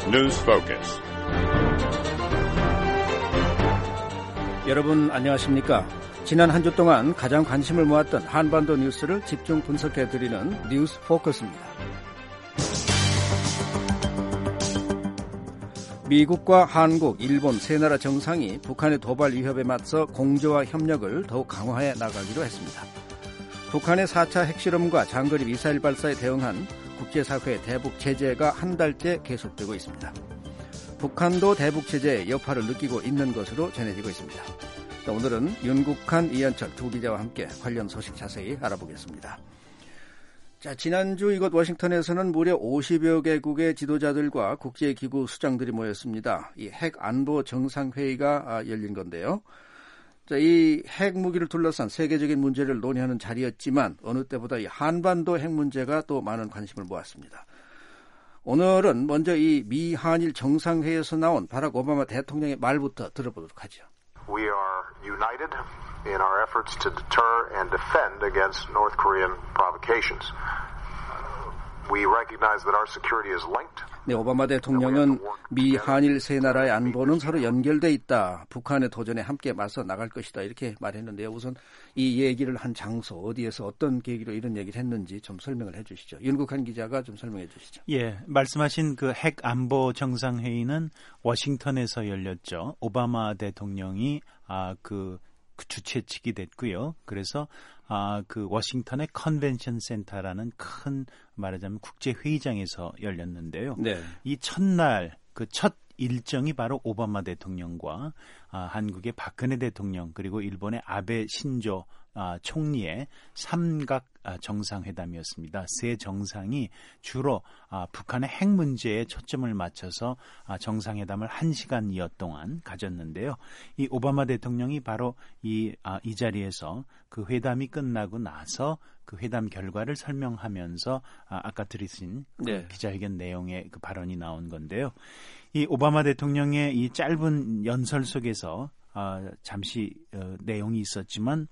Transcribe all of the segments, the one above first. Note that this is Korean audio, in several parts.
News Focus. 여러분 안녕하십니까? 지난 한 주 동안 가장 관심을 모았던 한반도 뉴스를 집중 분석해드리는 뉴스 포커스입니다. 미국과 한국, 일본 세 나라 정상이 북한의 도발 위협에 맞서 공조와 협력을 더욱 강화해 나가기로 했습니다. 북한의 4차 핵실험과 장거리 미사일 발사에 대응한 국제사회의 대북 제재가 한 달째 계속되고 있습니다. 북한도 대북 제재의 여파를 느끼고 있는 것으로 전해지고 있습니다. 오늘은 윤국한, 이현철 두 기자와 함께 관련 소식 자세히 알아보겠습니다. 자, 지난주 이곳 워싱턴에서는 무려 50여 개국의 지도자들과 국제기구 수장들이 모였습니다. 이 핵안보 정상회의가 열린 건데요. 자, 이 핵무기를 둘러싼 세계적인 문제를 논의하는 자리였지만 어느 때보다 이 한반도 핵 문제가 또 많은 관심을 모았습니다. 오늘은 먼저 이 미한일 정상회의에서 나온 바락 오바마 대통령의 말부터 들어보도록 하죠. We are united in our efforts to deter and defend against North Korean provocations. We recognize that our security is linked. 네, 오바마 대통령은 미, 한일 세 나라의 안보는 서로 연결돼 있다. 북한의 도전에 함께 맞서 나갈 것이다. 이렇게 말했는데요. 우선 이 얘기를 한 장소, 어디에서 어떤 계기로 이런 얘기를 했는지 좀 설명을 해 주시죠. 윤국한 기자가 좀 설명해 주시죠. 예, 말씀하신 그 핵 안보 정상회의는 워싱턴에서 열렸죠. 오바마 대통령이 그 주최 측이 됐고요. 그래서 그 워싱턴의 컨벤션 센터라는 큰 말하자면 국제 회의장에서 열렸는데요. 네. 이 첫날 그 첫 일정이 바로 오바마 대통령과 한국의 박근혜 대통령 그리고 일본의 아베 신조 총리의 삼각 정상회담이었습니다. 세 정상이 주로 북한의 핵 문제에 초점을 맞춰서 정상회담을 1시간여 동안 가졌는데요. 이 오바마 대통령이 바로 이 자리에서 그 회담이 끝나고 나서 그 회담 결과를 설명하면서 아까 들으신 그 기자회견 내용의 그 발언이 나온 건데요. 이 오바마 대통령의 이 짧은 연설 속에서 잠시 내용이 있었지만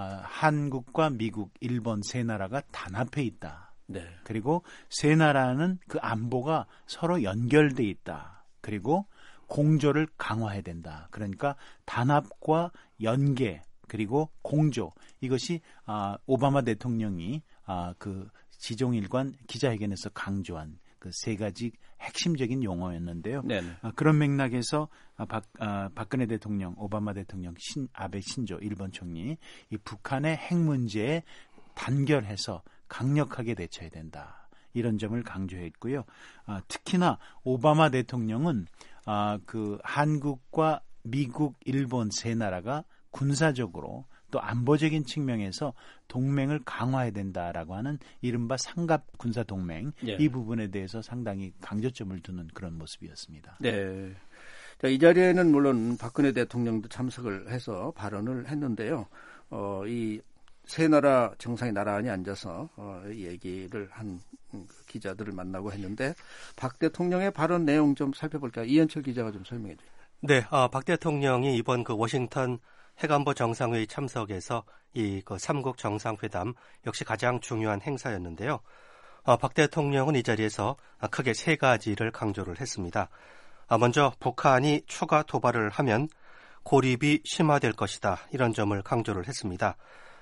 한국과 미국, 일본 세 나라가 단합해 있다. 네. 그리고 세 나라는 그 안보가 서로 연결돼 있다. 그리고 공조를 강화해야 된다. 그러니까 단합과 연계 그리고 공조 이것이 오바마 대통령이 그 지종일관 기자회견에서 강조한 그 세 가지 핵심적인 용어였는데요. 그런 맥락에서 박근혜 대통령, 오바마 대통령, 아베 신조 일본 총리 이 북한의 핵 문제에 단결해서 강력하게 대처해야 된다. 이런 점을 강조했고요. 특히나 오바마 대통령은 그 한국과 미국, 일본 세 나라가 군사적으로 또 안보적인 측면에서 동맹을 강화해야 된다라고 하는 이른바 삼각 군사동맹 이 부분에 대해서 상당히 강조점을 두는 그런 모습이었습니다. 네. 자, 이 자리에는 물론 박근혜 대통령도 참석을 해서 발언을 했는데요. 이 세 나라 정상이 나란히 앉아서 얘기를 한 기자들을 만나고 했는데 박 대통령의 발언 내용 좀 살펴볼까요? 이현철 기자가 좀 설명해 주세요. 네, 박 대통령이 이번 그 워싱턴 핵안보 정상회의 참석에서 이 그 삼국 정상회담 역시 가장 중요한 행사였는데요. 박 대통령은 이 자리에서 크게 세 가지를 강조를 했습니다. 먼저 북한이 추가 도발을 하면 고립이 심화될 것이다. 이런 점을 강조를 했습니다.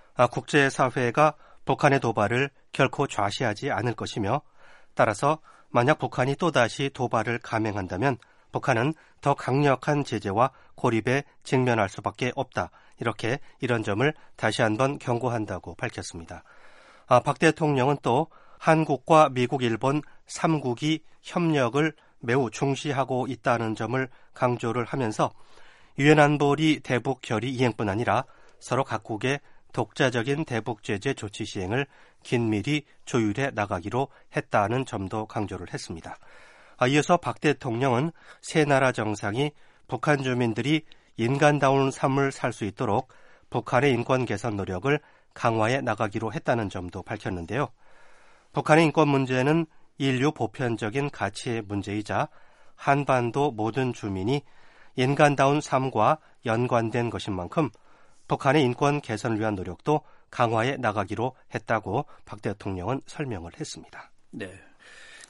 국제사회가 북한의 도발을 결코 좌시하지 않을 것이며 따라서 만약 북한이 또다시 도발을 감행한다면 북한은 더 강력한 제재와 고립에 직면할 수밖에 없다. 이렇게 이런 점을 다시 한번 경고한다고 밝혔습니다. 박 대통령은 또 한국과 미국, 일본 3국이 협력을 매우 중시하고 있다는 점을 강조를 하면서 유엔 안보리 대북 결의 이행뿐 아니라 서로 각국의 독자적인 대북 제재 조치 시행을 긴밀히 조율해 나가기로 했다는 점도 강조를 했습니다. 이어서 박 대통령은 세 나라 정상이 북한 주민들이 인간다운 삶을 살 수 있도록 북한의 인권 개선 노력을 강화해 나가기로 했다는 점도 밝혔는데요. 북한의 인권 문제는 인류 보편적인 가치의 문제이자 한반도 모든 주민이 인간다운 삶과 연관된 것인 만큼 북한의 인권 개선을 위한 노력도 강화해 나가기로 했다고 박 대통령은 설명을 했습니다. 네.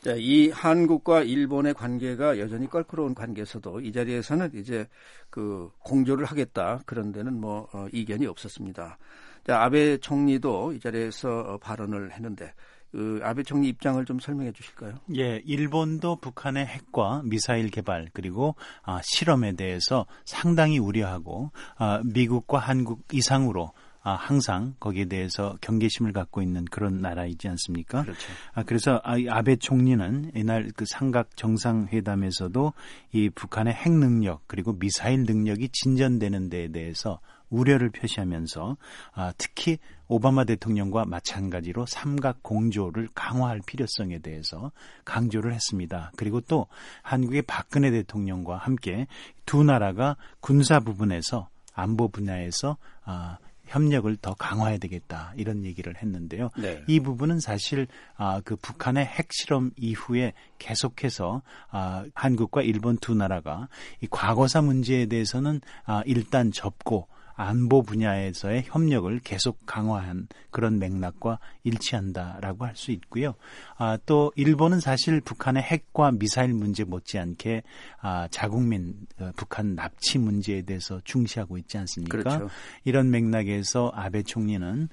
네, 이 한국과 일본의 관계가 여전히 껄끄러운 관계에서도 이 자리에서는 이제 그 공조를 하겠다 그런 데는 뭐 이견이 없었습니다. 자, 아베 총리도 이 자리에서 발언을 했는데 그 아베 총리 입장을 좀 설명해 주실까요? 예, 일본도 북한의 핵과 미사일 개발 그리고 실험에 대해서 상당히 우려하고 미국과 한국 이상으로 항상 거기에 대해서 경계심을 갖고 있는 그런 나라이지 않습니까? 그렇죠. 그래서 아베 총리는 이날 그 삼각 정상회담에서도 이 북한의 핵 능력 그리고 미사일 능력이 진전되는 데에 대해서 우려를 표시하면서 특히 오바마 대통령과 마찬가지로 삼각 공조를 강화할 필요성에 대해서 강조를 했습니다. 그리고 또 한국의 박근혜 대통령과 함께 두 나라가 군사 부분에서 안보 분야에서 협력을 더 강화해야 되겠다 이런 얘기를 했는데요. 네. 이 부분은 사실 그 북한의 핵실험 이후에 계속해서 한국과 일본 두 나라가 이 과거사 문제에 대해서는 일단 접고 안보 분야에서의 협력을 계속 강화한 그런 맥락과 일치한다라고 할 수 있고요. 또 일본은 사실 북한의 핵과 미사일 문제 못지않게 자국민 북한 납치 문제에 대해서 중시하고 있지 않습니까? 그렇죠. 이런 맥락에서 아베 총리는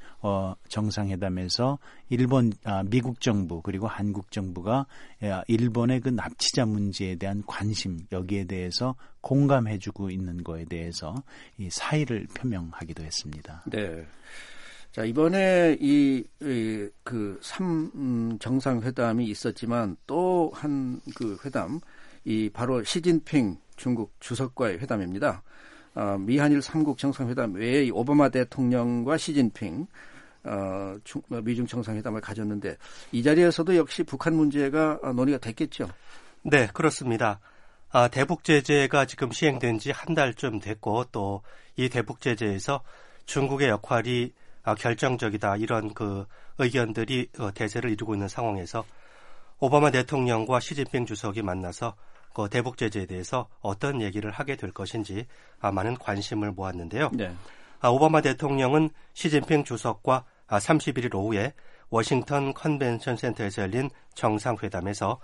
정상회담에서 미국 정부 그리고 한국 정부가 일본의 그 납치자 문제에 대한 관심 여기에 대해서 공감해주고 있는 거에 대해서 이 사의를 표명하기도 했습니다. 네. 자, 이번에 그 3 정상회담이 있었지만 또 한 그 회담, 바로 시진핑 중국 주석과의 회담입니다. 미한일 3국 정상회담 외에 오바마 대통령과 시진핑 미중 정상회담을 가졌는데 이 자리에서도 역시 북한 문제가 논의가 됐겠죠? 네, 그렇습니다. 대북 제재가 지금 시행된 지 한 달쯤 됐고 또 이 대북 제재에서 중국의 역할이 결정적이다 이런 그 의견들이 대세를 이루고 있는 상황에서 오바마 대통령과 시진핑 주석이 만나서 그 대북 제재에 대해서 어떤 얘기를 하게 될 것인지 많은 관심을 모았는데요. 네. 오바마 대통령은 시진핑 주석과 31일 오후에 워싱턴 컨벤션 센터에서 열린 정상회담에서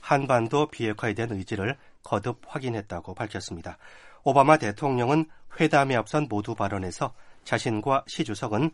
한반도 비핵화에 대한 의지를 거듭 확인했다고 밝혔습니다. 오바마 대통령은 회담에 앞선 모두 발언에서 자신과 시 주석은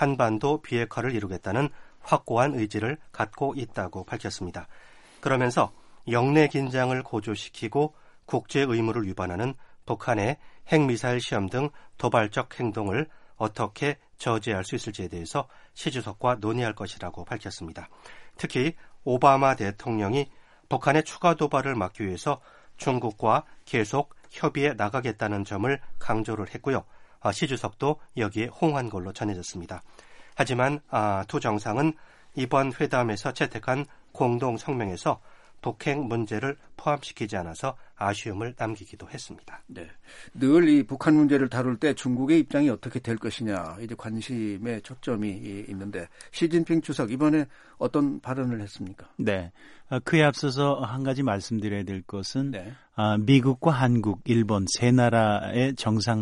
한반도 비핵화를 이루겠다는 확고한 의지를 갖고 있다고 밝혔습니다. 그러면서 영내 긴장을 고조시키고 국제 의무를 위반하는 북한의 핵미사일 시험 등 도발적 행동을 어떻게 저지할 수 있을지에 대해서 시 주석과 논의할 것이라고 밝혔습니다. 특히 오바마 대통령이 북한의 추가 도발을 막기 위해서 중국과 계속 협의에 나가겠다는 점을 강조를 했고요. 시 주석도 여기에 호응한 걸로 전해졌습니다. 하지만 두 정상은 이번 회담에서 채택한 공동 성명에서 북핵 문제를 포함시키지 않아서 아쉬움을 남기기도 했습니다. 네, 늘 이 북한 문제를 다룰 때 중국의 입장이 어떻게 될 것이냐 이제 관심의 초점이 있는데 시진핑 주석 이번에 어떤 발언을 했습니까? 네, 그에 앞서서 한 가지 말씀드려야 될 것은 네. 미국과 한국, 일본 세 나라의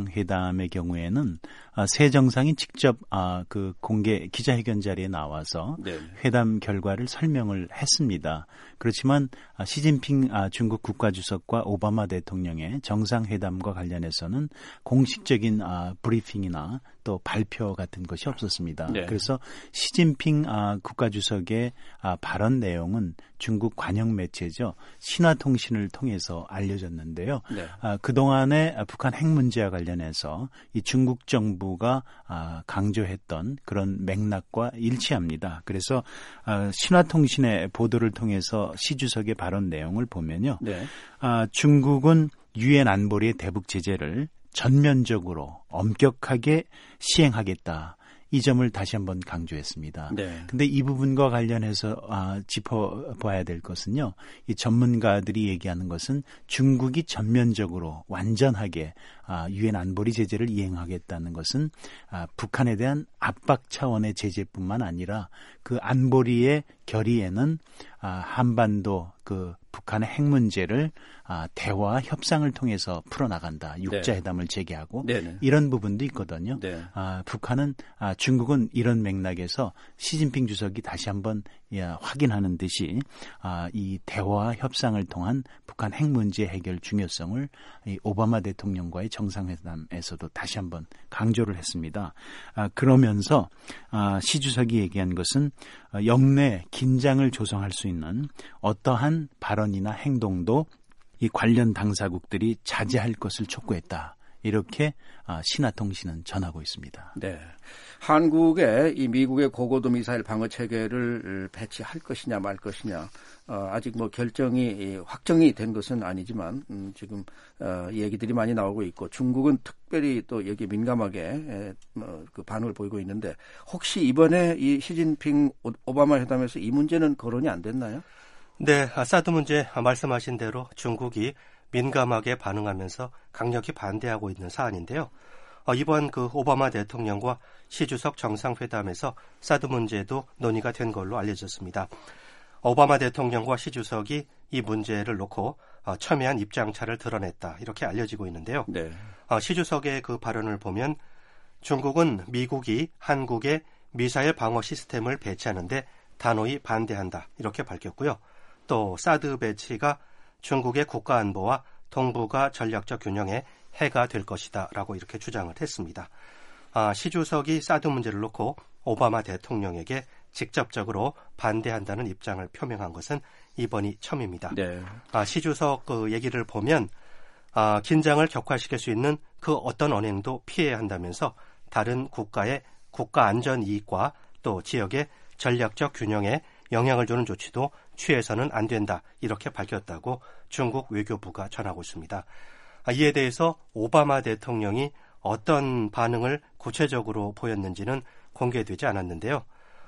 정상회담의 경우에는 세 정상이 직접 그 공개 기자회견 자리에 나와서 네. 회담 결과를 설명을 했습니다. 그렇지만 시진핑 중국 국가주석과 오바마 대통령의 정상회담과 관련해서는 공식적인 브리핑이나 또 발표 같은 것이 없었습니다. 네. 그래서 시진핑 국가주석의 발언 내용은 중국 관영 매체죠. 신화통신을 통해서 알려졌는데요. 네. 그동안에 북한 핵 문제와 관련해서 이 중국 정부가 강조했던 그런 맥락과 일치합니다. 그래서 신화통신의 보도를 통해서 시 주석의 발언 내용을 보면요. 네. 중국은 유엔 안보리의 대북 제재를 전면적으로 엄격하게 시행하겠다. 이 점을 다시 한번 강조했습니다. 네. 근데 이 부분과 관련해서 짚어봐야 될 것은요. 이 전문가들이 얘기하는 것은 중국이 전면적으로 완전하게 유엔 안보리 제재를 이행하겠다는 것은 북한에 대한 압박 차원의 제재뿐만 아니라 그 안보리의 결의에는 한반도 그 북한의 핵 문제를 대화와 협상을 통해서 풀어나간다. 육자회담을 재개하고 이런 부분도 있거든요. 북한은 중국은 이런 맥락에서 시진핑 주석이 다시 한번 확인하는 듯이 이 대화와 협상을 통한 북한 핵 문제 해결 중요성을 이 오바마 대통령과의 정상회담에서도 다시 한번 강조를 했습니다. 그러면서 시 주석이 얘기한 것은 영내 긴장을 조성할 수 있는 어떠한 발언이나 행동도 이 관련 당사국들이 자제할 것을 촉구했다. 이렇게 신화통신은 전하고 있습니다. 네, 한국에 이 미국의 고고도 미사일 방어 체계를 배치할 것이냐 말 것이냐 아직 뭐 결정이 확정이 된 것은 아니지만 지금 얘기들이 많이 나오고 있고 중국은 특별히 또 여기 민감하게 그 반응을 보이고 있는데 혹시 이번에 이 시진핑 오바마 회담에서 이 문제는 거론이 안 됐나요? 네, 사드 문제 말씀하신 대로 중국이 민감하게 반응하면서 강력히 반대하고 있는 사안인데요. 이번 그 오바마 대통령과 시 주석 정상회담에서 사드 문제도 논의가 된 걸로 알려졌습니다. 오바마 대통령과 시 주석이 이 문제를 놓고 첨예한 입장차를 드러냈다. 이렇게 알려지고 있는데요. 네. 시 주석의 그 발언을 보면 중국은 미국이 한국에 미사일 방어 시스템을 배치하는데 단호히 반대한다. 이렇게 밝혔고요. 또 사드 배치가 중국의 국가안보와 동북아 전략적 균형에 해가 될 것이다 라고 이렇게 주장을 했습니다. 시 주석이 사드 문제를 놓고 오바마 대통령에게 직접적으로 반대한다는 입장을 표명한 것은 이번이 처음입니다. 네. 시 주석 그 얘기를 보면 긴장을 격화시킬 수 있는 그 어떤 언행도 피해야 한다면서 다른 국가의 국가 안전 이익과 또 지역의 전략적 균형에 영향을 주는 조치도 취해서는 안 된다. 이렇게 밝혔다고 중국 외교부가 전하고 있습니다. 이에 대해서 오바마 대통령이 어떤 반응을 구체적으로 보였는지는 공개되지 않았는데요.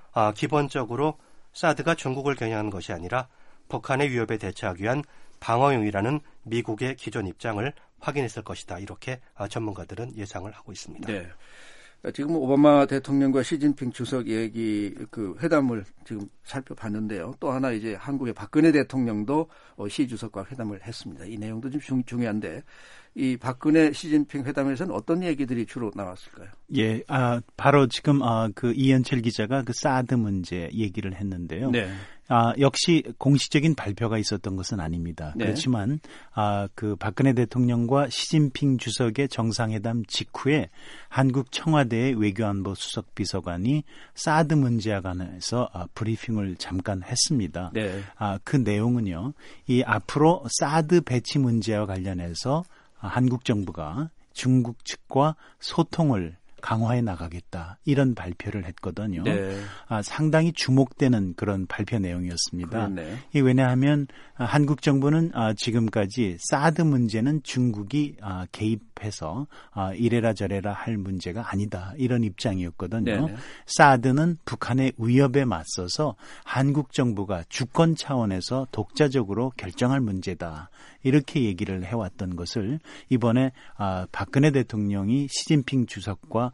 기본적으로 사드가 중국을 겨냥하는 것이 아니라 북한의 위협에 대처하기 위한 방어용이라는 미국의 기존 입장을 확인했을 것이다. 이렇게 전문가들은 예상을 하고 있습니다. 네. 지금 오바마 대통령과 시진핑 주석 얘기 그 회담을 지금 살펴봤는데요. 또 하나 이제 한국의 박근혜 대통령도 시 주석과 회담을 했습니다. 이 내용도 좀 중요한데 이 박근혜 시진핑 회담에서는 어떤 얘기들이 주로 나왔을까요? 예, 바로 지금 그 이현철 기자가 그 사드 문제 얘기를 했는데요. 네. 역시 공식적인 발표가 있었던 것은 아닙니다. 네. 그렇지만 그 박근혜 대통령과 시진핑 주석의 정상회담 직후에 한국 청와대의 외교안보 수석 비서관이 사드 문제와 관해서 브리핑을 잠깐 했습니다. 네. 그 내용은요. 이 앞으로 사드 배치 문제와 관련해서 한국 정부가 중국 측과 소통을 강화해 나가겠다. 이런 발표를 했거든요. 네. 상당히 주목되는 그런 발표 내용이었습니다. 그렇네. 왜냐하면 한국 정부는 지금까지 사드 문제는 중국이 개입해서 이래라 저래라 할 문제가 아니다. 이런 입장이었거든요. 네네. 사드는 북한의 위협에 맞서서 한국 정부가 주권 차원에서 독자적으로 결정할 문제다. 이렇게 얘기를 해왔던 것을 이번에 박근혜 대통령이 시진핑 주석과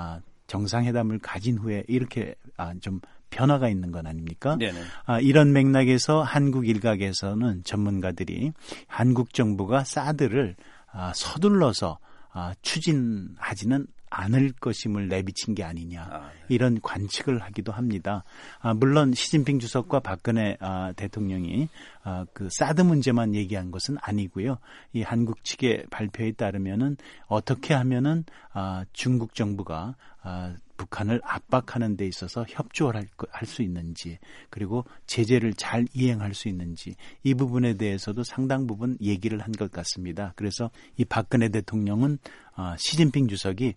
정상회담을 가진 후에 이렇게 좀 변화가 있는 건 아닙니까? 네네. 이런 맥락에서 한국 일각에서는 전문가들이 한국 정부가 사드를 서둘러서 추진하지는 않을 것임을 내비친 게 아니냐 이런 관측을 하기도 합니다. 물론 시진핑 주석과 박근혜 대통령이 그 사드 문제만 얘기한 것은 아니고요. 이 한국 측의 발표에 따르면은 어떻게 하면은 중국 정부가 북한을 압박하는 데 있어서 협조를 할 수 있는지 그리고 제재를 잘 이행할 수 있는지 이 부분에 대해서도 상당 부분 얘기를 한 것 같습니다. 그래서 이 박근혜 대통령은 시진핑 주석이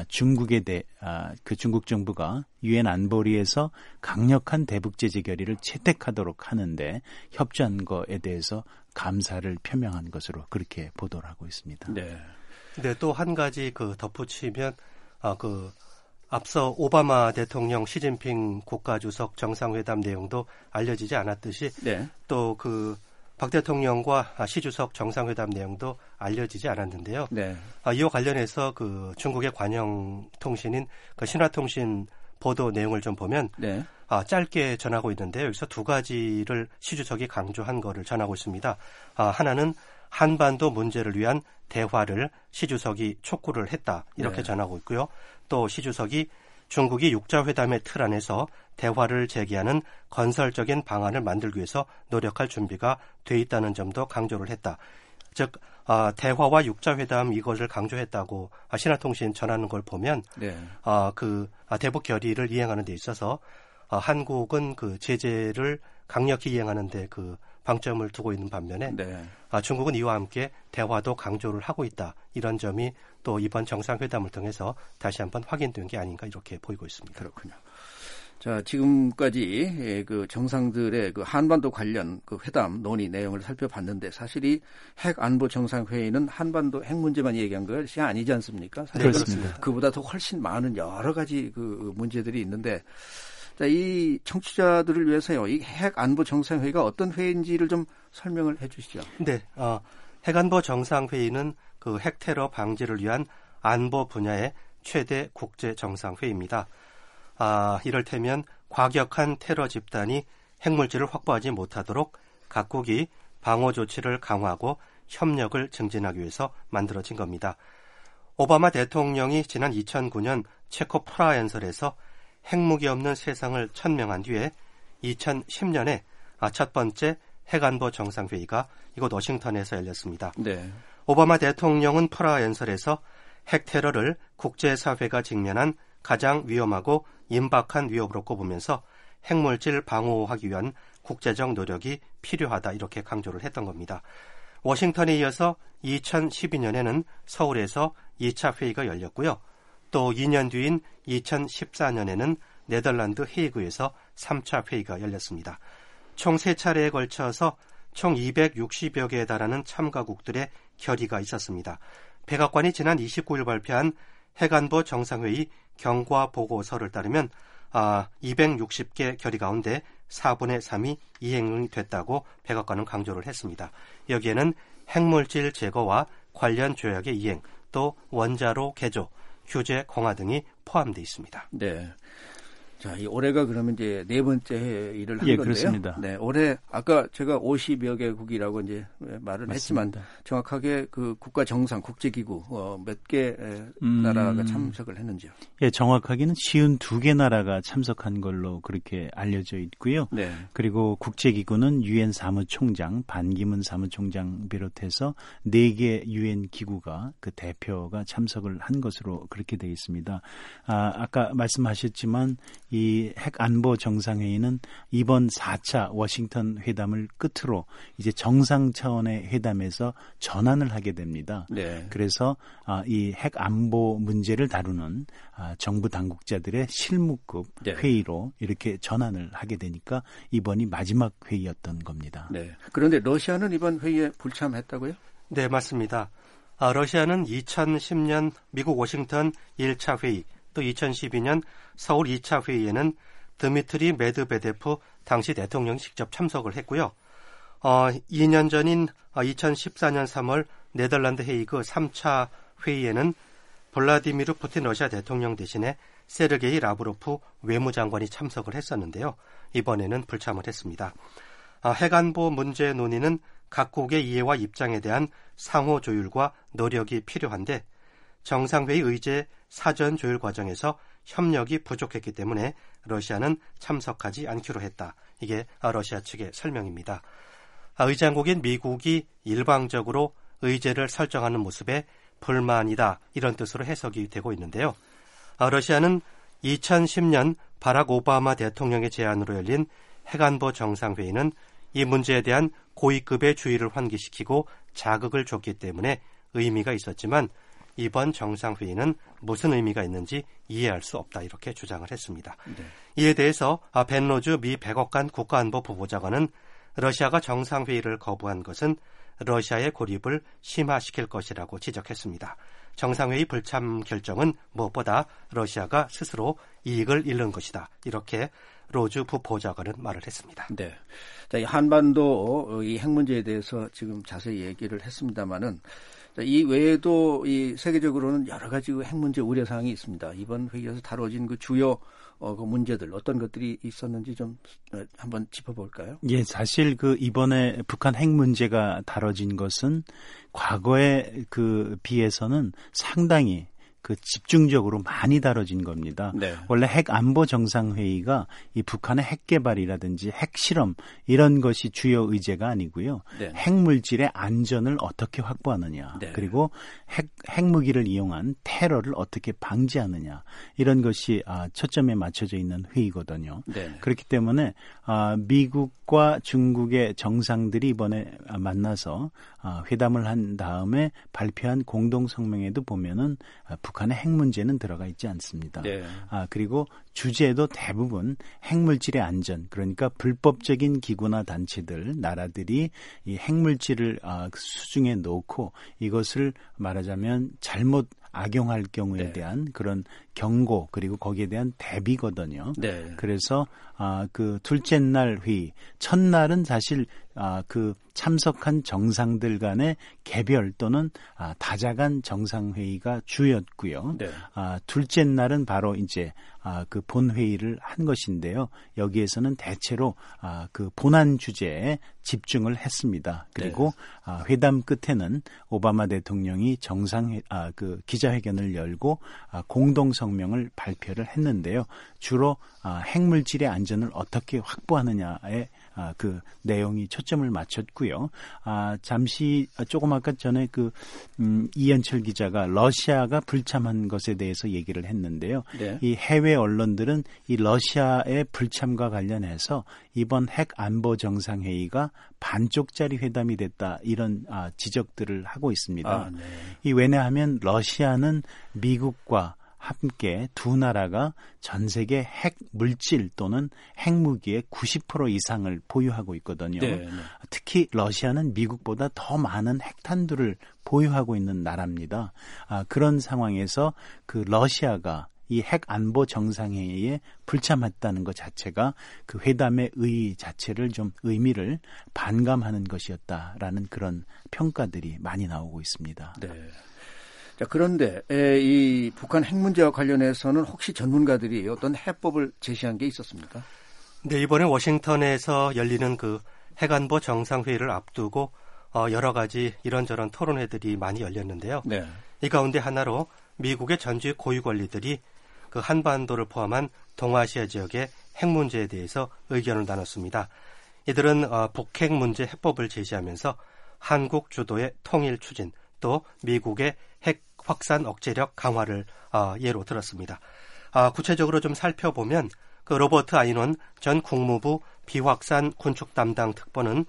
그 중국 정부가 유엔 안보리에서 강력한 대북 제재 결의를 채택하도록 하는데 협조한 것에 대해서 감사를 표명한 것으로 그렇게 보도를 하고 있습니다. 네. 네, 또 한 가지 그 덧붙이면 앞서 오바마 대통령 시진핑 국가주석 정상회담 내용도 알려지지 않았듯이 네. 또 그 박 대통령과 시 주석 정상회담 내용도 알려지지 않았는데요. 네. 이와 관련해서 그 중국의 관영 통신인 그 신화통신 보도 내용을 좀 보면 네. 짧게 전하고 있는데요. 여기서 두 가지를 시 주석이 강조한 거를 전하고 있습니다. 하나는 한반도 문제를 위한 대화를 시 주석이 촉구를 했다 이렇게 네. 전하고 있고요. 또 시 주석이 중국이 육자회담의 틀 안에서 대화를 제기하는 건설적인 방안을 만들기 위해서 노력할 준비가 돼 있다는 점도 강조를 했다. 즉 대화와 육자회담 이것을 강조했다고 신화통신 전하는 걸 보면 네. 대북 결의를 이행하는 데 있어서 한국은 그 제재를 강력히 이행하는 데 그 방점을 두고 있는 반면에 네. 중국은 이와 함께 대화도 강조를 하고 있다. 이런 점이 또 이번 정상회담을 통해서 다시 한번 확인된 게 아닌가 이렇게 보이고 있습니다. 그렇군요. 자, 지금까지 그 정상들의 그 한반도 관련 그 회담 논의 내용을 살펴봤는데 사실 이 핵 안보 정상회의는 한반도 핵 문제만 얘기한 것이 아니지 않습니까? 사실 네, 그렇습니다. 그보다 더 훨씬 많은 여러 가지 그 문제들이 있는데 자, 이 청취자들을 위해서요. 이 핵 안보 정상회의가 어떤 회의인지를 좀 설명을 해 주시죠. 네. 핵 안보 정상회의는 그 핵 테러 방지를 위한 안보 분야의 최대 국제 정상회의입니다. 이를테면 과격한 테러 집단이 핵물질을 확보하지 못하도록 각국이 방어 조치를 강화하고 협력을 증진하기 위해서 만들어진 겁니다. 오바마 대통령이 지난 2009년 체코 프라하 연설에서 핵무기 없는 세상을 천명한 뒤에 2010년에 첫 번째 핵안보 정상회의가 이곳 워싱턴에서 열렸습니다. 네. 오바마 대통령은 프라하 연설에서 핵 테러를 국제사회가 직면한 가장 위험하고 임박한 위협으로 꼽으면서 핵물질 방어하기 위한 국제적 노력이 필요하다 이렇게 강조를 했던 겁니다. 워싱턴에 이어서 2012년에는 서울에서 2차 회의가 열렸고요. 또 2년 뒤인 2014년에는 네덜란드 헤이그에서 3차 회의가 열렸습니다. 총 3차례에 걸쳐서 총 260여 개에 달하는 참가국들의 결의가 있었습니다. 백악관이 지난 29일 발표한 핵안보 정상회의 경과 보고서를 따르면 260개 결의 가운데 4분의 3이 이행이 됐다고 백악관은 강조를 했습니다. 여기에는 핵물질 제거와 관련 조약의 이행, 또 원자로 개조, 규제 강화 등이 포함되어 있습니다. 네. 자, 이 올해가 그러면 이제 네 번째 일을 한 예, 건데요. 그렇습니다. 네, 올해 아까 제가 50여 개국이라고 이제 말을 맞습니다. 했지만 정확하게 그 국가 정상 국제기구 몇 개 나라가 참석을 했는지요? 예, 정확하게는 52개 나라가 참석한 걸로 그렇게 알려져 있고요. 네. 그리고 국제기구는 유엔 사무총장, 반기문 사무총장 비롯해서 4개 유엔 기구가 그 대표가 참석을 한 것으로 그렇게 되어 있습니다. 아까 말씀하셨지만 이 핵 안보 정상회의는 이번 4차 워싱턴 회담을 끝으로 이제 정상 차원의 회담에서 전환을 하게 됩니다. 네. 그래서 이 핵 안보 문제를 다루는 정부 당국자들의 실무급 네. 회의로 이렇게 전환을 하게 되니까 이번이 마지막 회의였던 겁니다. 네. 그런데 러시아는 이번 회의에 불참했다고요? 네, 맞습니다. 러시아는 2010년 미국 워싱턴 1차 회의, 또 2012년 서울 2차 회의에는 드미트리 메드베데프 당시 대통령이 직접 참석을 했고요. 2년 전인 2014년 3월 네덜란드 헤이그 3차 회의에는 블라디미르 푸틴 러시아 대통령 대신에 세르게이 라브로프 외무장관이 참석을 했었는데요. 이번에는 불참을 했습니다. 핵안보 문제 논의는 각국의 이해와 입장에 대한 상호 조율과 노력이 필요한데 정상회의 의제 사전 조율 과정에서 협력이 부족했기 때문에 러시아는 참석하지 않기로 했다. 이게 러시아 측의 설명입니다. 의장국인 미국이 일방적으로 의제를 설정하는 모습에 불만이다. 이런 뜻으로 해석이 되고 있는데요. 러시아는 2010년 바락 오바마 대통령의 제안으로 열린 핵안보 정상회의는 이 문제에 대한 고위급의 주의를 환기시키고 자극을 줬기 때문에 의미가 있었지만 이번 정상회의는 무슨 의미가 있는지 이해할 수 없다 이렇게 주장을 했습니다. 네. 이에 대해서 벤 로즈 미 백악관 국가안보 부보좌관은 러시아가 정상회의를 거부한 것은 러시아의 고립을 심화시킬 것이라고 지적했습니다. 정상회의 불참 결정은 무엇보다 러시아가 스스로 이익을 잃는 것이다. 이렇게 로즈 부보좌관은 말을 했습니다. 네. 자, 이 한반도 이 핵 문제에 대해서 지금 자세히 얘기를 했습니다만은 이 외에도 이 세계적으로는 여러 가지 핵 문제 우려 사항이 있습니다. 이번 회의에서 다뤄진 그 주요 그 문제들 어떤 것들이 있었는지 좀 한번 짚어볼까요? 예, 사실 그 이번에 북한 핵 문제가 다뤄진 것은 과거에 그 비해서는 상당히 그 집중적으로 많이 다뤄진 겁니다. 네. 원래 핵 안보 정상회의가 이 북한의 핵 개발이라든지 핵 실험 이런 것이 주요 의제가 아니고요. 네. 핵 물질의 안전을 어떻게 확보하느냐, 네. 그리고 핵무기를 이용한 테러를 어떻게 방지하느냐 이런 것이 초점에 맞춰져 있는 회의거든요. 네. 그렇기 때문에 미국과 중국의 정상들이 이번에 만나서 회담을 한 다음에 발표한 공동 성명에도 보면은 북한의 핵 문제는 들어가 있지 않습니다. 네. 그리고 주제도 대부분 핵물질의 안전, 그러니까 불법적인 기구나 단체들, 나라들이 이 핵물질을 수중에 놓고 이것을 말하자면 잘못 악용할 경우에 네. 대한 그런 경고 그리고 거기에 대한 대비거든요. 네. 그래서 그 둘째 날 회의, 첫날은 사실 그 참석한 정상들 간의 개별 또는 다자간 정상회의가 주였고요. 네. 둘째 날은 바로 이제 그 본회의를 한 것인데요. 여기에서는 대체로 그 본안 주제에 집중을 했습니다. 그리고 회담 끝에는 오바마 대통령이 그 기자회견을 열고 공동 성명을 발표를 했는데요. 주로 핵물질의 안전을 어떻게 확보하느냐에 그 내용이 초점을 맞췄고요. 잠시 조금 아까 전에 이현철 기자가 러시아가 불참한 것에 대해서 얘기를 했는데요. 네. 이 해외 언론들은 이 러시아의 불참과 관련해서 이번 핵 안보 정상회의가 반쪽짜리 회담이 됐다 이런 지적들을 하고 있습니다. 네. 이 왜냐하면 러시아는 미국과 함께 두 나라가 전 세계 핵 물질 또는 핵무기의 90% 이상을 보유하고 있거든요. 네, 네. 특히 러시아는 미국보다 더 많은 핵탄두를 보유하고 있는 나라입니다. 그런 상황에서 그 러시아가 이 핵 안보 정상회의에 불참했다는 것 자체가 그 회담의 의의 자체를 좀 의미를 반감하는 것이었다라는 그런 평가들이 많이 나오고 있습니다. 네. 자, 그런데 이 북한 핵 문제와 관련해서는 혹시 전문가들이 어떤 해법을 제시한 게 있었습니까? 네, 이번에 워싱턴에서 열리는 그 핵안보 정상회의를 앞두고 여러 가지 이런저런 토론회들이 많이 열렸는데요. 네. 이 가운데 하나로 미국의 전직 고위 관리들이 그 한반도를 포함한 동아시아 지역의 핵 문제에 대해서 의견을 나눴습니다. 이들은 북핵 문제 해법을 제시하면서 한국 주도의 통일 추진, 또 미국의 핵 확산 억제력 강화를 예로 들었습니다. 구체적으로 좀 살펴보면 그 로버트 아이논 전 국무부 비확산 군축 담당 특보는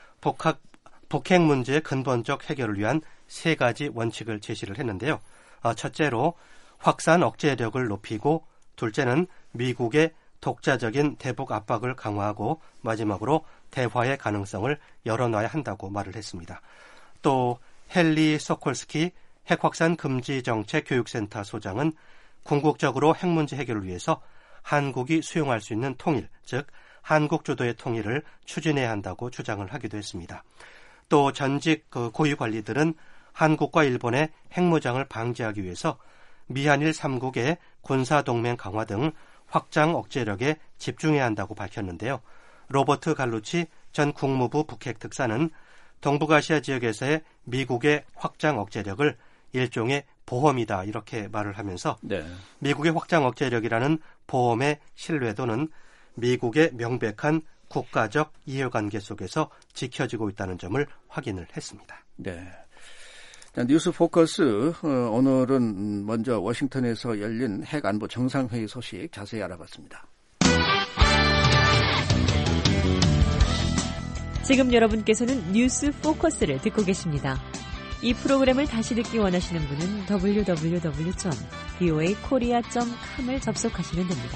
북핵 문제의 근본적 해결을 위한 세 가지 원칙을 제시를 했는데요. 첫째로 확산 억제력을 높이고, 둘째는 미국의 독자적인 대북 압박을 강화하고, 마지막으로 대화의 가능성을 열어놔야 한다고 말을 했습니다. 또 헨리 소콜스키 핵확산 금지 정책 교육센터 소장은 궁극적으로 핵 문제 해결을 위해서 한국이 수용할 수 있는 통일, 즉 한국 주도의 통일을 추진해야 한다고 주장을 하기도 했습니다. 또 전직 고위 관리들은 한국과 일본의 핵무장을 방지하기 위해서 미한일 3국의 군사동맹 강화 등 확장 억제력에 집중해야 한다고 밝혔는데요. 로버트 갈루치 전 국무부 북핵 특사는 동북아시아 지역에서의 미국의 확장 억제력을 일종의 보험이다 이렇게 말을 하면서 네. 미국의 확장 억제력이라는 보험의 신뢰도는 미국의 명백한 국가적 이해관계 속에서 지켜지고 있다는 점을 확인을 했습니다. 네. 자, 뉴스 포커스 오늘은 먼저 워싱턴에서 열린 핵 안보 정상회의 소식 자세히 알아봤습니다. 지금 여러분께서는 뉴스 포커스를 듣고 계십니다. 이 프로그램을 다시 듣기 원하시는 분은 www.voakorea.com을 접속하시면 됩니다.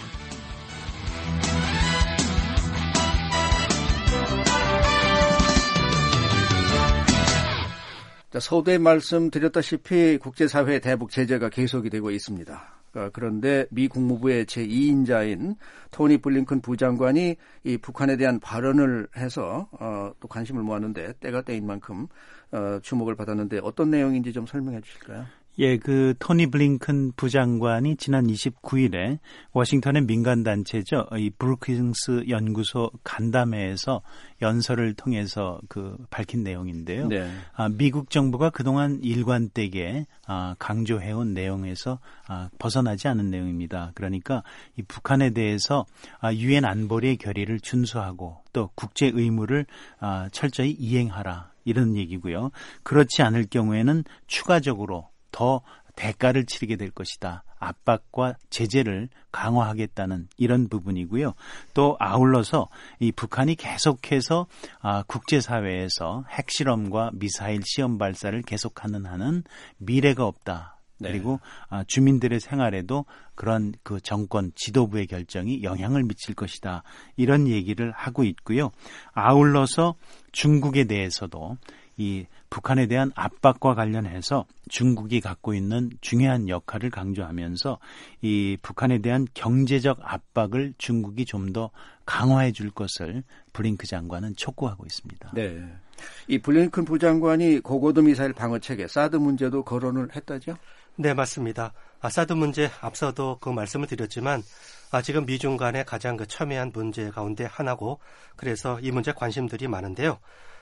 서두에 말씀드렸다시피 국제사회의 대북 제재가 계속이 되고 있습니다. 그런데 미 국무부의 제2인자인 토니 블링컨 부장관이 이 북한에 대한 발언을 해서 또 관심을 모았는데 때가 때인 만큼 주목을 받았는데 어떤 내용인지 좀 설명해 주실까요? 예, 그 토니 블링컨 부장관이 지난 29일에 워싱턴의 민간단체죠. 이 브루킹스 연구소 간담회에서 연설을 통해서 밝힌 내용인데요. 네. 미국 정부가 그동안 일관되게 강조해온 내용에서 벗어나지 않은 내용입니다. 그러니까 이 북한에 대해서 유엔 안보리의 결의를 준수하고 또 국제 의무를 철저히 이행하라 이런 얘기고요. 그렇지 않을 경우에는 추가적으로 더 대가를 치르게 될 것이다. 압박과 제재를 강화하겠다는 이런 부분이고요. 또 아울러서 이 북한이 계속해서 국제사회에서 핵실험과 미사일 시험 발사를 계속하는 한은 미래가 없다. 네. 그리고 주민들의 생활에도 그런 그 정권 지도부의 결정이 영향을 미칠 것이다. 이런 얘기를 하고 있고요. 아울러서 중국에 대해서도 이 북한에 대한 압박과 관련해서 중국이 갖고 있는 중요한 역할을 강조하면서 이 북한에 대한 경제적 압박을 중국이 좀 더 강화해 줄 것을 블링컨 장관은 촉구하고 있습니다. 네, 이 블링컨 부장관이 고고도 미사일 방어 체계 사드 문제도 거론을 했다죠? 네, 맞습니다. 사드 문제 앞서도 그 말씀을 드렸지만 지금 미중 간의 가장 첨예한 문제 가운데 하나고 그래서 이 문제 관심들이 많은데요.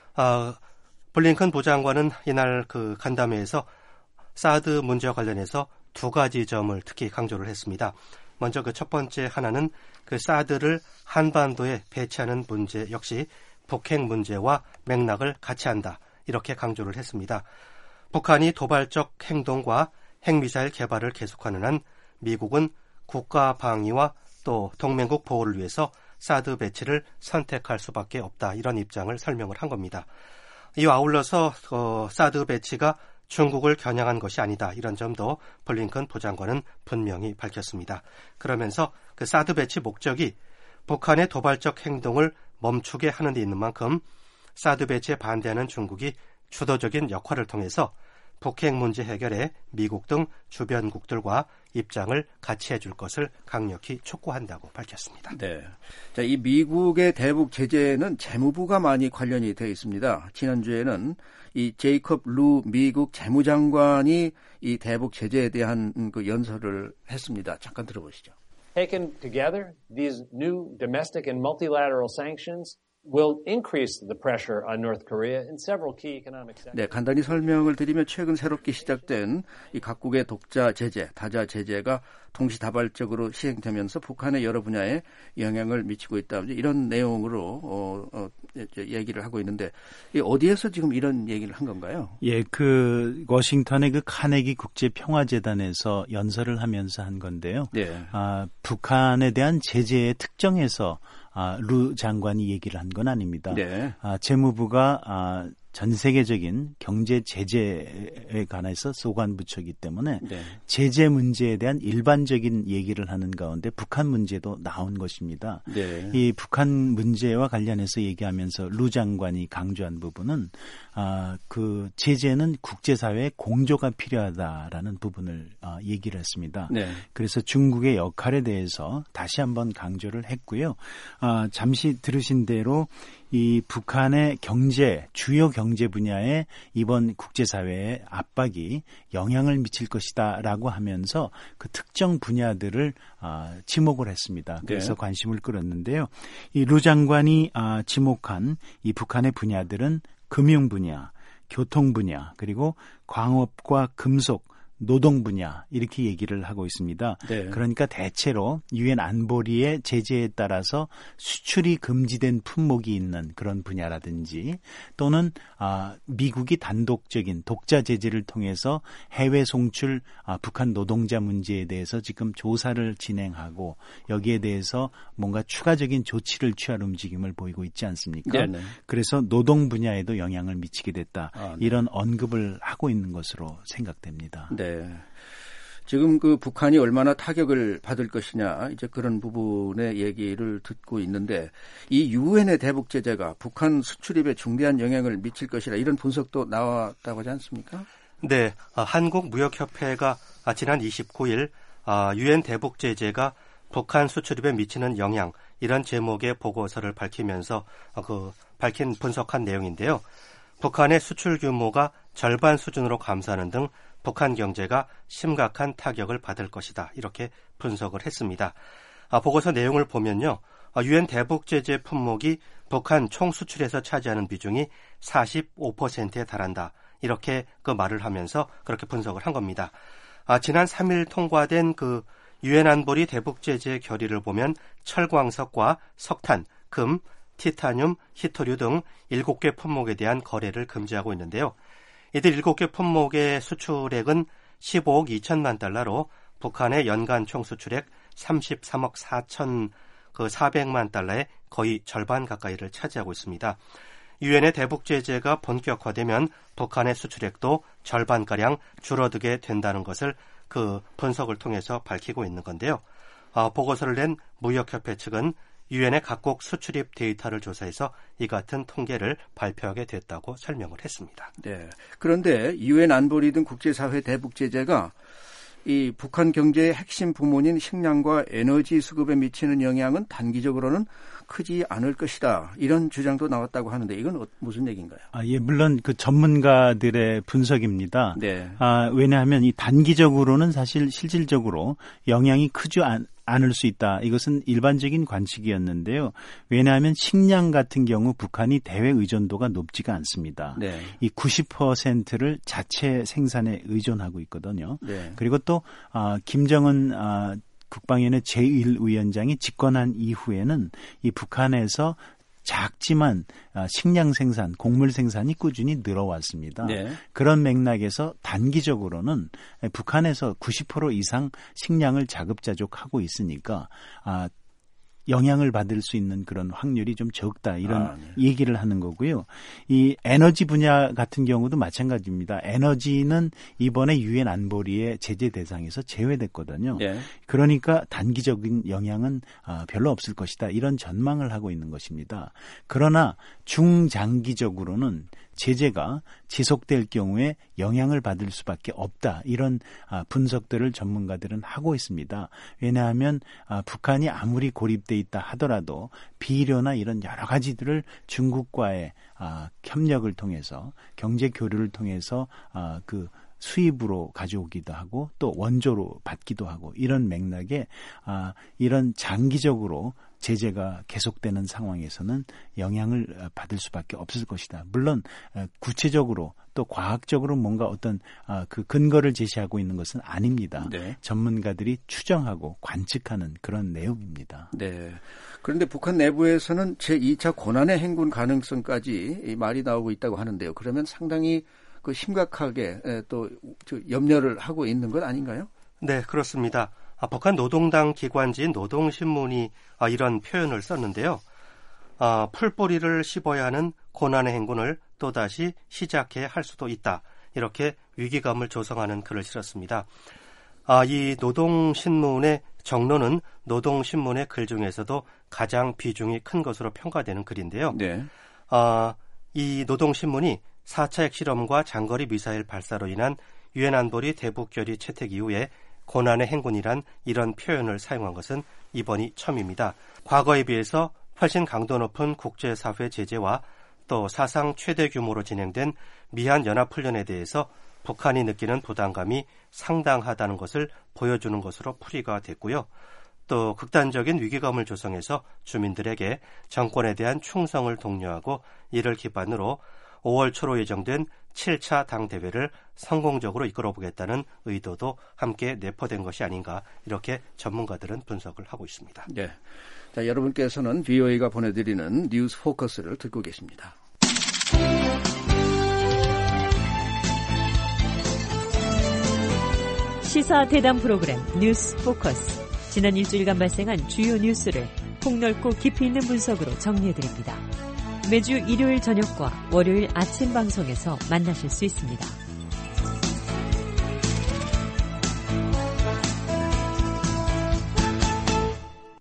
블링컨 부장관은 이날 그 간담회에서 사드 문제와 관련해서 두 가지 점을 특히 강조를 했습니다. 먼저 그 첫 번째 하나는 그 사드를 한반도에 배치하는 문제 역시 북핵 문제와 맥락을 같이 한다. 이렇게 강조를 했습니다. 북한이 도발적 행동과 핵미사일 개발을 계속하는 한 미국은 국가 방위와 또 동맹국 보호를 위해서 사드 배치를 선택할 수밖에 없다. 이런 입장을 설명을 한 겁니다. 이와 아울러서 사드 배치가 중국을 겨냥한 것이 아니다. 이런 점도 블링컨 부장관은 분명히 밝혔습니다. 그러면서 그 사드 배치 목적이 북한의 도발적 행동을 멈추게 하는 데 있는 만큼 사드 배치에 반대하는 중국이 주도적인 역할을 통해서 북핵 문제 해결에 미국 등 주변국들과 입장을 같이 해줄 것을 강력히 촉구한다고 밝혔습니다. 네, 자, 이 미국의 대북 제재는 재무부가 많이 관련이 되어 있습니다. 지난주에는 이 제이콥 루 미국 재무장관이 이 대북 제재에 대한 그 연설을 했습니다. 잠깐 들어보시죠. Taken together, these new domestic and multilateral sanctions will increase the pressure on North Korea in several key economic sectors. 네, 간단히 설명을 드리면 최근 새롭게 시작된 이 각국의 독자 제재, 다자 제재가 동시다발적으로 시행되면서 북한의 여러 분야에 영향을 미치고 있다. 이런 내용으로 얘기를 하고 있는데 어디에서 지금 이런 얘기를 한 건가요? 예, 그 워싱턴의 그 카네기 국제평화재단에서 연설을 하면서 한 건데요. 네. 북한에 대한 제재의 특정에서 루 장관이 얘기를 한 건 아닙니다. 네. 재무부가 전 세계적인 경제 제재에 관해서 소관부처이기 때문에 네. 제재 문제에 대한 일반적인 얘기를 하는 가운데 북한 문제도 나온 것입니다. 네. 이 북한 문제와 관련해서 얘기하면서 루 장관이 강조한 부분은 그 제재는 국제사회의 공조가 필요하다라는 부분을 얘기를 했습니다. 네. 그래서 중국의 역할에 대해서 다시 한번 강조를 했고요. 잠시 들으신 대로 이 북한의 주요 경제 분야에 이번 국제사회의 압박이 영향을 미칠 것이다라고 하면서 그 특정 분야들을 지목을 했습니다. 그래서 네. 관심을 끌었는데요. 이 루 장관이 지목한 이 북한의 분야들은 금융 분야, 교통 분야, 그리고 광업과 금속, 노동 분야 이렇게 얘기를 하고 있습니다. 네. 그러니까 대체로 유엔 안보리의 제재에 따라서 수출이 금지된 품목이 있는 그런 분야라든지 또는 미국이 단독적인 독자 제재를 통해서 해외 송출 북한 노동자 문제에 대해서 지금 조사를 진행하고 여기에 대해서 뭔가 추가적인 조치를 취할 움직임을 보이고 있지 않습니까? 네. 그래서 노동 분야에도 영향을 미치게 됐다. 네. 이런 언급을 하고 있는 것으로 생각됩니다. 네. 지금 그 북한이 얼마나 타격을 받을 것이냐 이제 그런 부분의 얘기를 듣고 있는데 이 유엔의 대북 제재가 북한 수출입에 중대한 영향을 미칠 것이라 이런 분석도 나왔다고 하지 않습니까? 네, 한국무역협회가 지난 29일 유엔 대북 제재가 북한 수출입에 미치는 영향 이런 제목의 보고서를 밝히면서 밝힌 분석한 내용인데요. 북한의 수출 규모가 절반 수준으로 감소하는 등 북한 경제가 심각한 타격을 받을 것이다. 이렇게 분석을 했습니다. 보고서 내용을 보면요. 유엔 대북 제재 품목이 북한 총 수출에서 차지하는 비중이 45%에 달한다. 이렇게 그 말을 하면서 그렇게 분석을 한 겁니다. 지난 3일 통과된 그 유엔 안보리 대북 제재 결의를 보면 철광석과 석탄, 금, 티타늄, 히토류 등 7개 품목에 대한 거래를 금지하고 있는데요. 이들 7개 품목의 수출액은 15억 2천만 달러로 북한의 연간 총 수출액 33억 4,400만 달러의 거의 절반 가까이를 차지하고 있습니다. 유엔의 대북 제재가 본격화되면 북한의 수출액도 절반가량 줄어들게 된다는 것을 그 분석을 통해서 밝히고 있는 건데요. 보고서를 낸 무역협회 측은 유엔의 각국 수출입 데이터를 조사해서 이 같은 통계를 발표하게 됐다고 설명을 했습니다. 네. 그런데 유엔 안보리 등 국제사회 대북 제재가 이 북한 경제의 핵심 부문인 식량과 에너지 수급에 미치는 영향은 단기적으로는 크지 않을 것이다. 이런 주장도 나왔다고 하는데 이건 무슨 얘기인가요? 예, 물론 그 전문가들의 분석입니다. 네. 왜냐하면 이 단기적으로는 사실 실질적으로 영향이 크지 않을 수 있다. 이것은 일반적인 관측이었는데요. 왜냐하면 식량 같은 경우 북한이 대외 의존도가 높지가 않습니다. 네. 이 90%를 자체 생산에 의존하고 있거든요. 네. 그리고 또 김정은 국방위원회 제1위원장이 집권한 이후에는 이 북한에서 작지만 식량 생산, 곡물 생산이 꾸준히 늘어왔습니다. 네. 그런 맥락에서 단기적으로는 북한에서 90% 이상 식량을 자급자족하고 있으니까 영향을 받을 수 있는 그런 확률이 좀 적다 이런 네. 얘기를 하는 거고요. 이 에너지 분야 같은 경우도 마찬가지입니다. 에너지는 이번에 유엔 안보리의 제재 대상에서 제외됐거든요. 네. 그러니까 단기적인 영향은 별로 없을 것이다 이런 전망을 하고 있는 것입니다. 그러나 중장기적으로는 제재가 지속될 경우에 영향을 받을 수밖에 없다. 이런 분석들을 전문가들은 하고 있습니다. 왜냐하면 북한이 아무리 고립돼 있다 하더라도 비료나 이런 여러 가지들을 중국과의 협력을 통해서 경제 교류를 통해서 그 수입으로 가져오기도 하고 또 원조로 받기도 하고 이런 맥락에 이런 장기적으로 제재가 계속되는 상황에서는 영향을 받을 수밖에 없을 것이다. 물론 구체적으로 또 과학적으로 뭔가 어떤 그 근거를 제시하고 있는 것은 아닙니다. 네. 전문가들이 추정하고 관측하는 그런 내용입니다. 네. 그런데 북한 내부에서는 제2차 고난의 행군 가능성까지 말이 나오고 있다고 하는데요. 그러면 상당히 그 심각하게 또 염려를 하고 있는 것 아닌가요? 네, 그렇습니다. 북한 노동당 기관지인 노동신문이 이런 표현을 썼는데요. 풀뿌리를 씹어야 하는 고난의 행군을 또다시 시작해야 할 수도 있다. 이렇게 위기감을 조성하는 글을 실었습니다. 이 노동신문의 정론은 노동신문의 글 중에서도 가장 비중이 큰 것으로 평가되는 글인데요. 네. 이 노동신문이 4차 핵실험과 장거리 미사일 발사로 인한 유엔 안보리 대북 결의 채택 이후에 고난의 행군이란 이런 표현을 사용한 것은 이번이 처음입니다. 과거에 비해서 훨씬 강도 높은 국제사회 제재와 또 사상 최대 규모로 진행된 미한 연합훈련에 대해서 북한이 느끼는 부담감이 상당하다는 것을 보여주는 것으로 풀이가 됐고요. 또 극단적인 위기감을 조성해서 주민들에게 정권에 대한 충성을 독려하고 이를 기반으로 5월 초로 예정된 7차 당대회를 성공적으로 이끌어보겠다는 의도도 함께 내포된 것이 아닌가 이렇게 전문가들은 분석을 하고 있습니다. 네. 자, 여러분께서는 VOA가 보내드리는 뉴스 포커스를 듣고 계십니다. 시사 대담 프로그램 뉴스 포커스. 지난 일주일간 발생한 주요 뉴스를 폭넓고 깊이 있는 분석으로 정리해드립니다. 매주 일요일 저녁과 월요일 아침 방송에서 만나실 수 있습니다.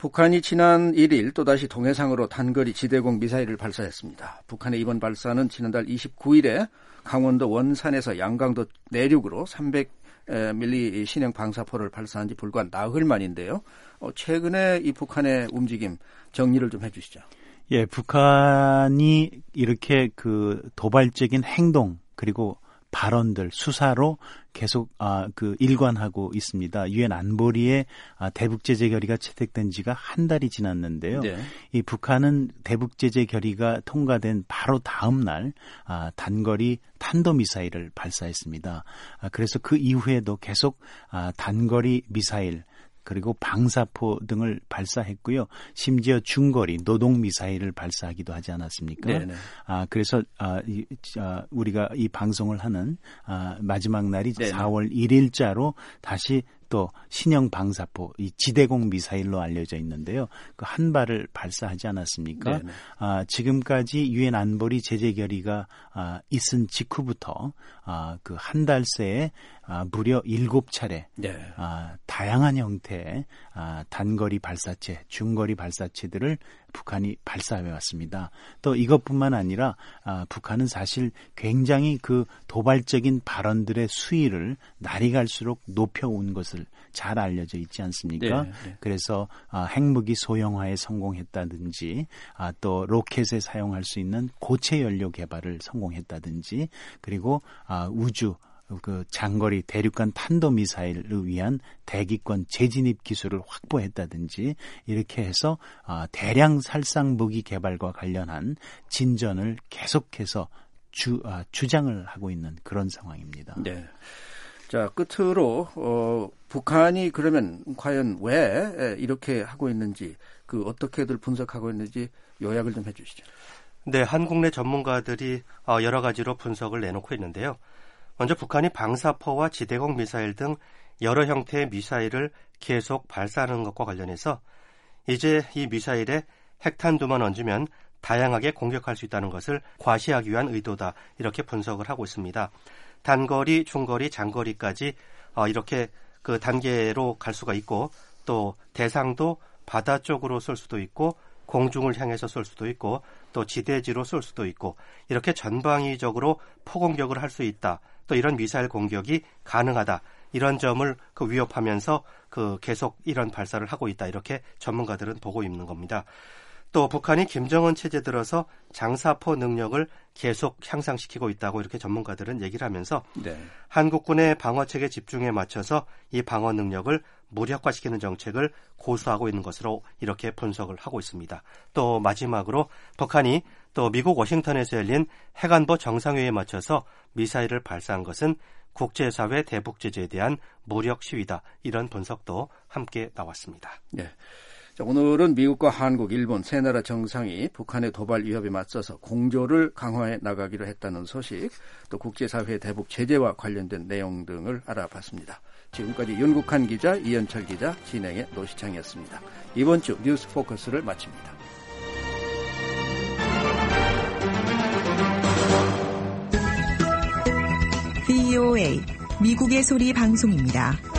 북한이 지난 1일 또다시 동해상으로 단거리 지대공 미사일을 발사했습니다. 북한의 이번 발사는 지난달 29일에 강원도 원산에서 양강도 내륙으로 300mm 신형 방사포를 발사한 지 불과 나흘 만인데요. 최근에 이 북한의 움직임 정리를 좀 해주시죠. 예, 북한이 이렇게 그 도발적인 행동 그리고 발언들, 수사로 계속 일관하고 있습니다. 유엔 안보리의 대북 제재 결의가 채택된 지가 한 달이 지났는데요. 네. 이 북한은 대북 제재 결의가 통과된 바로 다음 날 단거리 탄도미사일을 발사했습니다. 그래서 그 이후에도 계속 단거리 미사일 그리고 방사포 등을 발사했고요. 심지어 중거리 노동 미사일을 발사하기도 하지 않았습니까? 네네. 그래서 우리가 이 방송을 하는 마지막 날이 네네. 4월 1일자로 다시 또 신형 방사포, 이 지대공 미사일로 알려져 있는데요. 그 한 발을 발사하지 않았습니까? 지금까지 유엔 안보리 제재 결의가 있은 직후부터 그 한 달 새에 무려 7차례 네. 다양한 형태의 단거리 발사체, 중거리 발사체들을 북한이 발사해 왔습니다. 또 이것뿐만 아니라 북한은 사실 굉장히 그 도발적인 발언들의 수위를 날이 갈수록 높여온 것을 잘 알려져 있지 않습니까? 네, 네. 그래서 핵무기 소형화에 성공했다든지 또 로켓에 사용할 수 있는 고체 연료 개발을 성공했다든지 그리고 우주 그 장거리 대륙간 탄도미사일을 위한 대기권 재진입 기술을 확보했다든지 이렇게 해서 대량 살상 무기 개발과 관련한 진전을 계속해서 주장을 하고 있는 그런 상황입니다. 네. 자, 끝으로 북한이 그러면 과연 왜 이렇게 하고 있는지 그 어떻게들 분석하고 있는지 요약을 좀 해주시죠. 네, 한국 내 전문가들이 여러 가지로 분석을 내놓고 있는데요. 먼저 북한이 방사포와 지대공 미사일 등 여러 형태의 미사일을 계속 발사하는 것과 관련해서 이제 이 미사일에 핵탄두만 얹으면 다양하게 공격할 수 있다는 것을 과시하기 위한 의도다 이렇게 분석을 하고 있습니다. 단거리, 중거리, 장거리까지 이렇게 그 단계로 갈 수가 있고 또 대상도 바다 쪽으로 쏠 수도 있고 공중을 향해서 쏠 수도 있고 또 지대지로 쏠 수도 있고 이렇게 전방위적으로 포공격을 할 수 있다. 또 이런 미사일 공격이 가능하다. 이런 점을 그 위협하면서 그 계속 이런 발사를 하고 있다. 이렇게 전문가들은 보고 있는 겁니다. 또 북한이 김정은 체제 들어서 장사포 능력을 계속 향상시키고 있다고 이렇게 전문가들은 얘기를 하면서 네. 한국군의 방어체계 집중에 맞춰서 이 방어 능력을 무력화시키는 정책을 고수하고 있는 것으로 이렇게 분석을 하고 있습니다. 또 마지막으로 북한이 또 미국 워싱턴에서 열린 핵안보 정상회의에 맞춰서 미사일을 발사한 것은 국제사회 대북 제재에 대한 무력 시위다. 이런 분석도 함께 나왔습니다. 네. 자, 오늘은 미국과 한국, 일본 세 나라 정상이 북한의 도발 위협에 맞서서 공조를 강화해 나가기로 했다는 소식, 또 국제사회 대북 제재와 관련된 내용 등을 알아봤습니다. 지금까지 윤국한 기자, 이현철 기자, 진행의 노시창이었습니다. 이번 주 뉴스 포커스를 마칩니다. VOA, 미국의 소리 방송입니다.